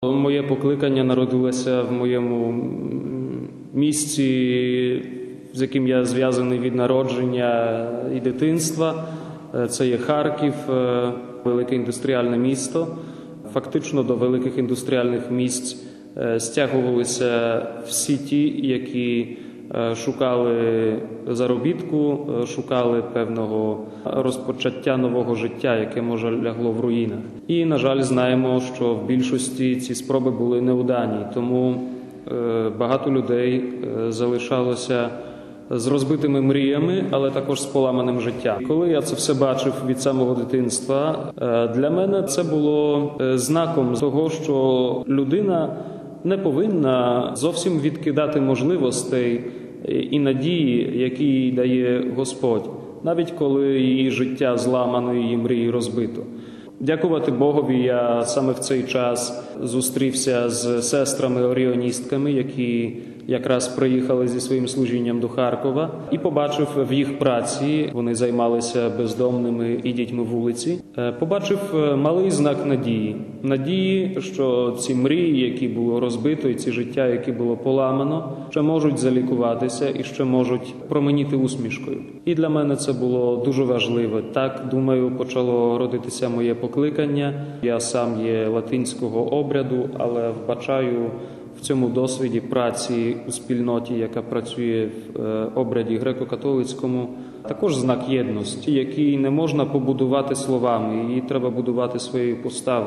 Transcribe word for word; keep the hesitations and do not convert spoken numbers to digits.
Моє покликання народилося в моєму місці, з яким я зв'язаний від народження і дитинства. Це є Харків, велике індустріальне місто. Фактично до великих індустріальних місць стягувалися всі ті, які шукали заробітку, шукали певного розпочаття нового життя, яке, може, лягло в руїнах. І, на жаль, знаємо, що в більшості ці спроби були неудані. Тому багато людей залишалося з розбитими мріями, але також з поламаним життям. Коли я це все бачив від самого дитинства, для мене це було знаком того, що людина не повинна зовсім відкидати можливостей і надії, які їй дає Господь, навіть коли її життя зламано, її мрії розбито. Дякувати Богові, я саме в цей час зустрівся з сестрами-оріоністками, які якраз приїхали зі своїм служінням до Харкова, і побачив в їх праці, вони займалися бездомними і дітьми вулиці, побачив малий знак надії. Надії, що ці мрії, які було розбито, і ці життя, які було поламано, ще можуть залікуватися і ще можуть променіти усмішкою. І для мене це було дуже важливо. Так, думаю, почало родитися моє покликання. Я сам є латинського обряду, але вбачаю в цьому досвіді праці у спільноті, яка працює в обряді греко-католицькому, також знак єдності, який не можна побудувати словами, її треба будувати своєю поставою.